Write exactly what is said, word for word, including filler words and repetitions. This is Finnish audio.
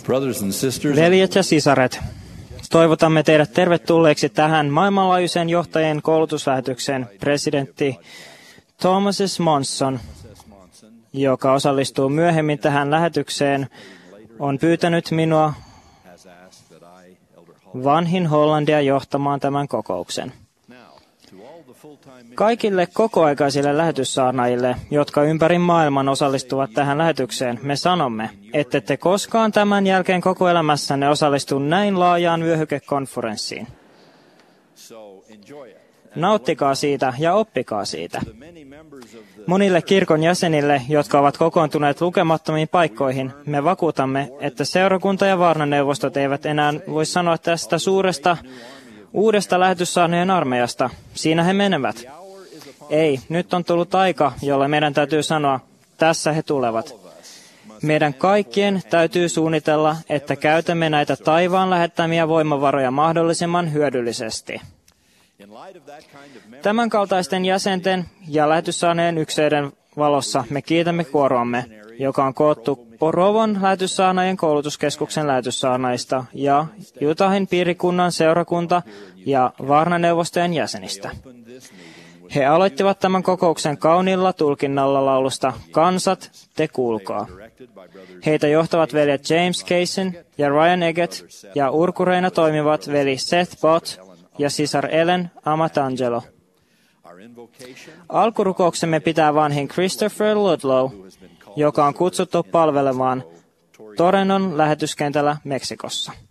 Brothers and sisters, Veljet ja sisaret, toivotamme teidät tervetulleeksi tähän maailmanlaajuiseen johtajien koulutuslähetykseen presidentti Thomas S. Monson, joka osallistuu myöhemmin tähän lähetykseen, on pyytänyt minua vanhin Hollandia johtamaan tämän kokouksen. Kaikille kokoaikaisille lähetyssaarnaajille, jotka ympäri maailman osallistuvat tähän lähetykseen, me sanomme, että te koskaan tämän jälkeen koko elämässänne osallistu näin laajaan vyöhykekonferenssiin. Nauttikaa siitä ja oppikaa siitä. Monille kirkon jäsenille, jotka ovat kokoontuneet lukemattomiin paikkoihin, me vakuutamme, että seurakunta ja vaarnaneuvostot eivät enää voi sanoa tästä suuresta uudesta lähetyssaarnojen armeijasta. Siinä he menevät. Ei, nyt on tullut aika, jolla meidän täytyy sanoa, tässä he tulevat. Meidän kaikkien täytyy suunnitella, että käytämme näitä taivaan lähettämiä voimavaroja mahdollisimman hyödyllisesti. Tämän kaltaisten jäsenten ja lähetyssaarnojen ykseiden valossa me kiitämme kuoroamme, joka on koottu Rovon lähetyssaarnaajien koulutuskeskuksen lähetyssaarnaista ja Utahin piirikunnan seurakunta ja vaarnaneuvostojen jäsenistä. He aloittivat tämän kokouksen kauniilla tulkinnalla laulusta Kansat, te kuulkaa. Heitä johtavat veljet James Kaysen ja Ryan Eggett ja urkureina toimivat veli Seth Bott ja sisar Ellen Amatangelo. Alkurukouksemme pitää vanhin Christopher Ludlow, joka on kutsuttu palvelemaan Torenon lähetyskentällä Meksikossa.